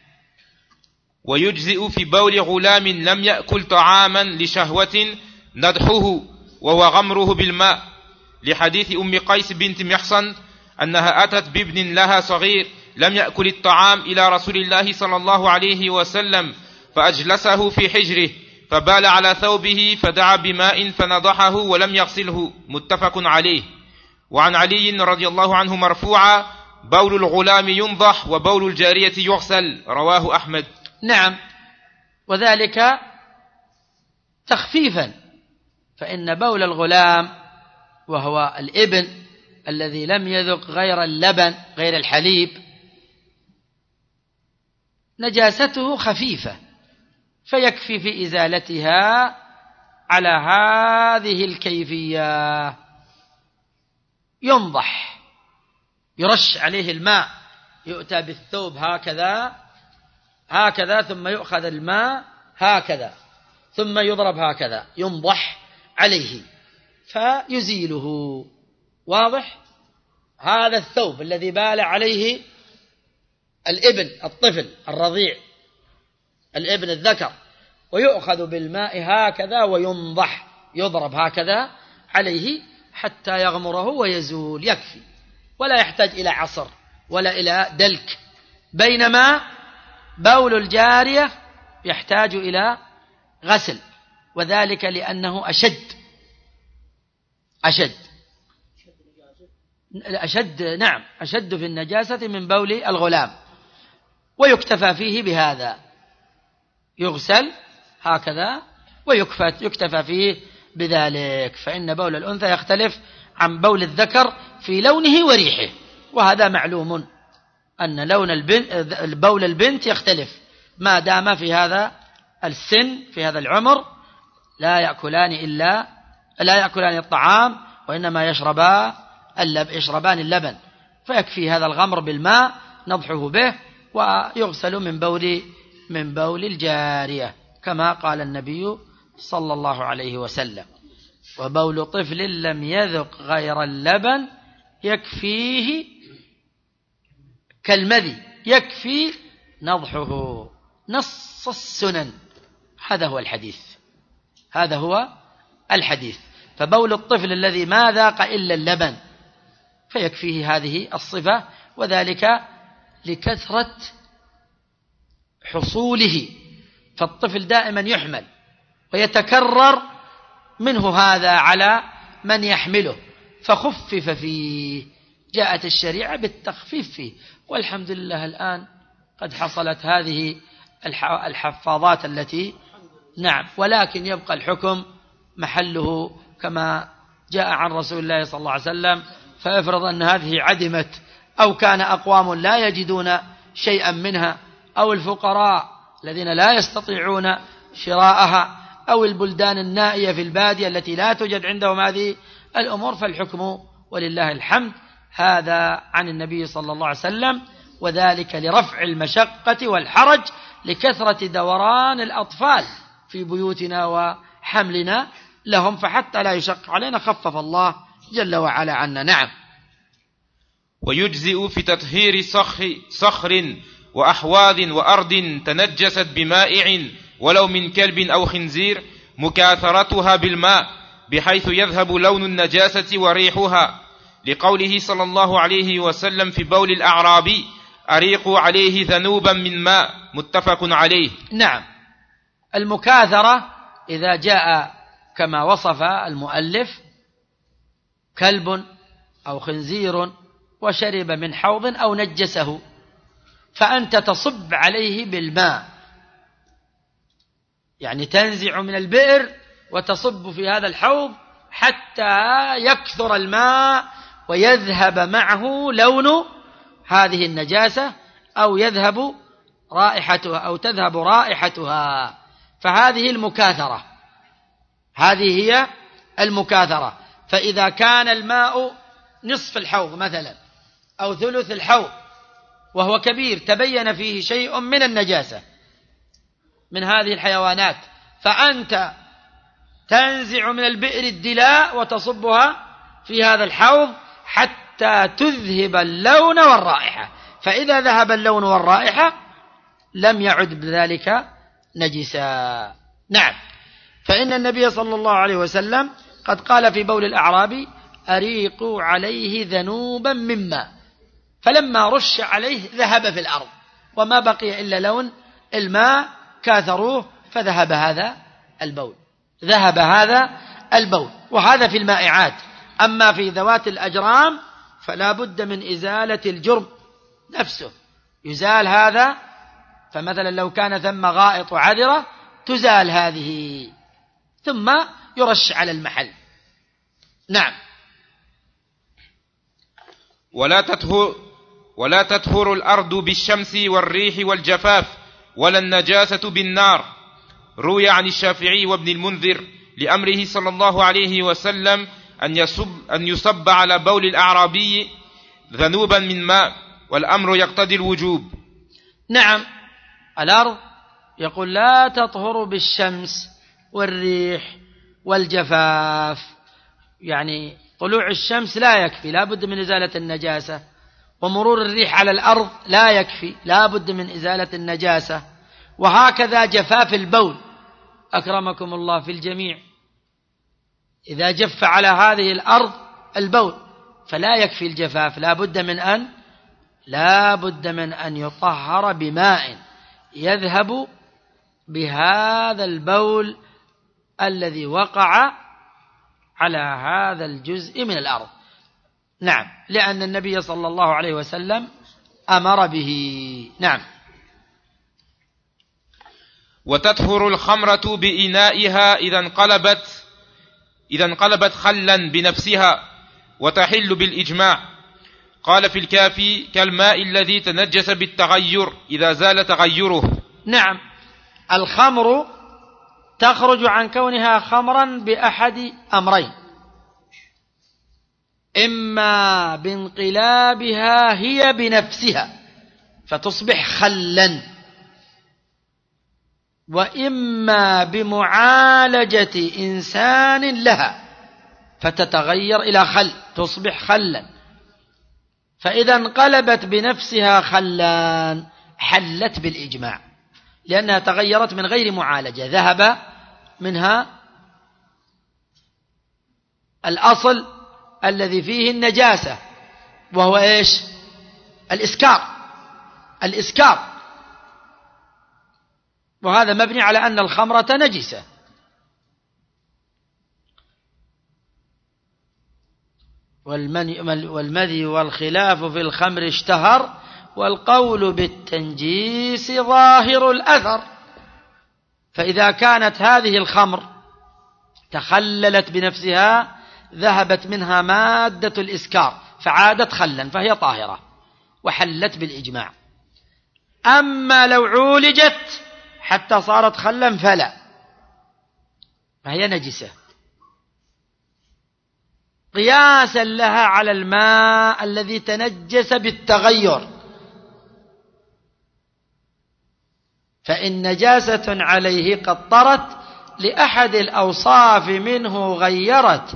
ويجزئ في بول غلام لم يأكل طعاما لشهوة ندحه وهو غمره بالماء، لحديث أم قيس بنت محصن أنها أتت بابن لها صغير لم يأكل الطعام إلى رسول الله صلى الله عليه وسلم، فأجلسه في حجره فبال على ثوبه فدعا بماء فنضحه ولم يغسله، متفق عليه. وعن علي رضي الله عنه مرفوعا: بول الغلام ينضح وبول الجارية يغسل، رواه أحمد. نعم، وذلك تخفيفا، فإن بول الغلام وهو الابن الذي لم يذق غير اللبن غير الحليب نجاسته خفيفة، فيكفي في إزالتها على هذه الكيفية: ينضح، يرش عليه الماء، يؤتى بالثوب هكذا ثم يؤخذ الماء هكذا ثم يضرب هكذا، ينضح عليه فيزيله. واضح؟ هذا الثوب الذي بال عليه الابن الطفل الرضيع، الابن الذكر، ويؤخذ بالماء هكذا وينضح، يضرب هكذا عليه حتى يغمره ويزول، يكفي، ولا يحتاج إلى عصر ولا إلى دلك. بينما بول الجارية يحتاج إلى غسل، وذلك لأنه أشد في النجاسة من بول الغلام، ويكتفى فيه بهذا، يغسل هكذا ويكتفى فيه بذلك، فإن بول الأنثى يختلف عن بول الذكر في لونه وريحه، وهذا معلوم أن لون بول البنت يختلف ما دام في هذا السن، في هذا العمر، لا يأكلان الطعام، وإنما يشربان اللبن، فيكفي هذا الغمر بالماء نضحه به، ويغسل من بول الجارية كما قال النبي صلى الله عليه وسلم: وبول طفل لم يذق غير اللبن يكفيه كالمذي، يكفي نضحه. نص السنن، هذا هو الحديث. فبول الطفل الذي ما ذاق إلا اللبن فيكفيه هذه الصفة، وذلك لكثرة حصوله، فالطفل دائما يحمل ويتكرر منه هذا على من يحمله، فخفف فيه، جاءت الشريعة بالتخفيف فيه، والحمد لله الآن قد حصلت هذه الحفاظات التي نعم، ولكن يبقى الحكم محله كما جاء عن رسول الله صلى الله عليه وسلم. فافرض أن هذه عدمت، أو كان أقوام لا يجدون شيئا منها، أو الفقراء الذين لا يستطيعون شراءها، أو البلدان النائية في البادية التي لا توجد عندهم هذه الأمور، فالحكم ولله الحمد هذا عن النبي صلى الله عليه وسلم، وذلك لرفع المشقة والحرج لكثرة دوران الأطفال في بيوتنا وحملنا لهم، فحتى لا يشق علينا خفف الله جل وعلا عنا. نعم. ويجزئ في تطهير صخر وأحواض وأرض تنجست بمائع ولو من كلب أو خنزير مكاثرتها بالماء بحيث يذهب لون النجاسة وريحها، لقوله صلى الله عليه وسلم في بول الأعرابي: أريقوا عليه ذنوبا من ماء، متفق عليه. نعم. المكاثرة إذا جاء كما وصف المؤلف كلب أو خنزير وشرب من حوض أو نجسه، فأنت تصب عليه بالماء، يعني تنزع من البئر وتصب في هذا الحوض حتى يكثر الماء ويذهب معه لون هذه النجاسة، أو يذهب رائحتها، أو تذهب رائحتها، فهذه المكاثرة، هذه هي المكاثرة. فإذا كان الماء نصف الحوض مثلا أو ثلث الحوض وهو كبير تبين فيه شيء من النجاسة من هذه الحيوانات، فأنت تنزع من البئر الدلاء وتصبها في هذا الحوض حتى تذهب اللون والرائحة، فإذا ذهب اللون والرائحة لم يعد بذلك نجسا. نعم. فإن النبي صلى الله عليه وسلم قد قال في بول الأعرابي: أريقوا عليه ذنوبا من ماء، فلما رش عليه ذهب في الأرض وما بقي إلا لون الماء، كاثروه فذهب هذا البول، ذهب هذا البول. وهذا في المائعات. أما في ذوات الأجرام فلا بد من إزالة الجرم نفسه، يزال هذا. فمثلا لو كان ثم غائط عذرة تزال هذه ثم يرش على المحل. نعم. ولا تطهر الأرض بالشمس والريح والجفاف ولا النجاسة بالنار، روي عن الشافعي وابن المنذر لأمره صلى الله عليه وسلم أن يصب على بول الأعرابي ذنوبا من ماء، والأمر يقتضي الوجوب. نعم. الأرض يقول لا تطهر بالشمس والريح والجفاف، يعني طلوع الشمس لا يكفي، لا بد من إزالة النجاسة، ومرور الريح على الأرض لا يكفي، لا بد من إزالة النجاسة، وهكذا جفاف البول أكرمكم الله في الجميع، إذا جف على هذه الأرض البول فلا يكفي الجفاف، لا بد من أن يطهر بماء يذهب بهذا البول الذي وقع على هذا الجزء من الأرض. نعم، لأن النبي صلى الله عليه وسلم أمر به. نعم. وتطهر الخمرة بإنائها إذا انقلبت خلا بنفسها، وتحل بالإجماع. قال في الكافي: كالماء الذي تنجس بالتغير إذا زال تغيره. نعم. الخمر تخرج عن كونها خمرا بأحد أمرين: إما بانقلابها هي بنفسها فتصبح خلا، وإما بمعالجة إنسان لها فتتغير إلى خل، تصبح خلا. فإذا انقلبت بنفسها خلان حلت بالإجماع، لأنها تغيرت من غير معالجة، ذهب منها الأصل الذي فيه النجاسة، وهو إيش؟ الإسكار، وهذا مبني على أن الخمرة نجسة. والمذي والخلاف في الخمر اشتهر، والقول بالتنجيس ظاهر الأثر. فإذا كانت هذه الخمر تخللت بنفسها ذهبت منها مادة الإسكار فعادت خلا فهي طاهرة وحلت بالإجماع. أما لو عولجت حتى صارت خلا فلا، فهي نجسة قياسا لها على الماء الذي تنجس بالتغير. فإن نجاسة عليه قد طرت لأحد الأوصاف منه غيرت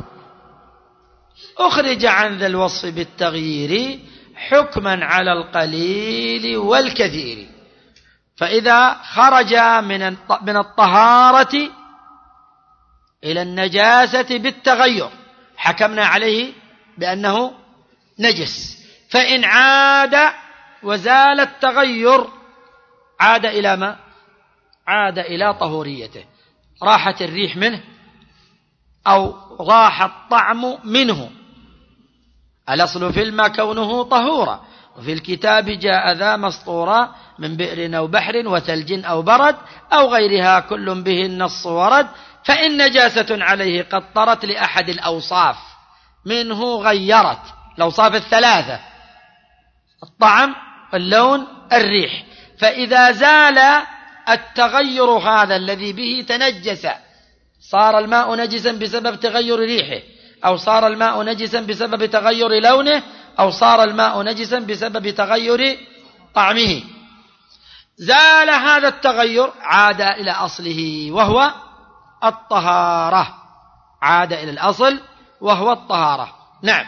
أخرج عن ذا الوصف بالتغيير حكما على القليل والكثير. فإذا خرج من الطهارة إلى النجاسة بالتغير حكمنا عليه بأنه نجس. فإن عاد وزال التغير عاد إلى ما؟ عاد إلى طهوريته، راحت الريح منه أو راح الطعم منه. الأصل في الماء كونه طهورا، وفي الكتاب جاء ذا مسطورا من بئر أو بحر وثلج أو برد أو غيرها كل به النص ورد. فإن نجاسة عليه قد طرت لأحد الأوصاف منه غيرت الأوصاف الثلاثة: الطعم، اللون، الريح. فإذا زال التغير هذا الذي به تنجس، صار الماء نجسا بسبب تغير ريحه، أو صار الماء نجسا بسبب تغير لونه، أو صار الماء نجسا بسبب تغير طعمه، زال هذا التغير عاد إلى أصله وهو الطهارة، عاد إلى الأصل وهو الطهارة. نعم.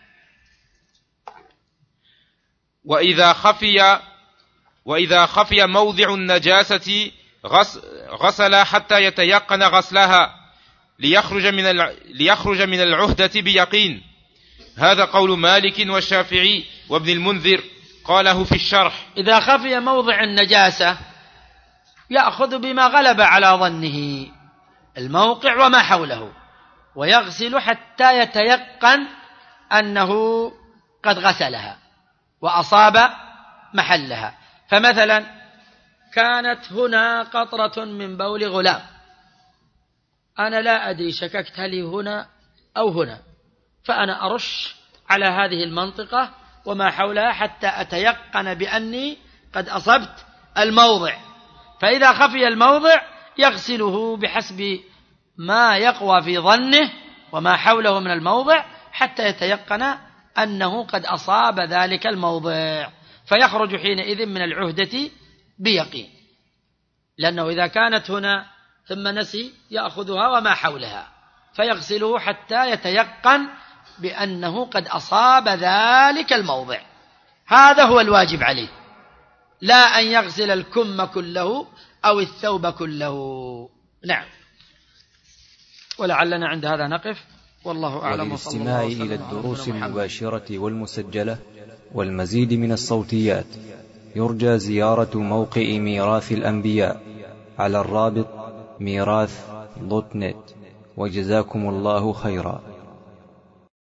وإذا خفي موضع النجاسة غسل حتى يتيقن غسلها ليخرج من العهدة بيقين. هذا قول مالك والشافعي وابن المنذر قاله في الشرح. إذا خفي موضع النجاسة يأخذ بما غلب على ظنه الموقع وما حوله ويغسل حتى يتيقن أنه قد غسلها وأصاب محلها. فمثلا كانت هنا قطرة من بول غلام، أنا لا أدري شككت هل هنا أو هنا، فأنا أرش على هذه المنطقة وما حولها حتى أتيقن بأني قد أصبت الموضع. فإذا خفي الموضع يغسله بحسب ما يقوى في ظنه وما حوله من الموضع حتى يتيقن أنه قد أصاب ذلك الموضع، فيخرج حينئذ من العهدة بيقين. لأنه إذا كانت هنا ثم نسي يأخذها وما حولها فيغسله حتى يتيقن بأنه قد أصاب ذلك الموضع. هذا هو الواجب عليه، لا أن يغسل الكم كله أو الثوب كله. نعم. ولعلنا عند هذا نقف، والله أعلم. وللاستماع إلى الدروس المباشرة والمسجلة والمزيد من الصوتيات يرجى زيارة موقع ميراث الأنبياء على الرابط ميراث.net. وجزاكم الله خيرا.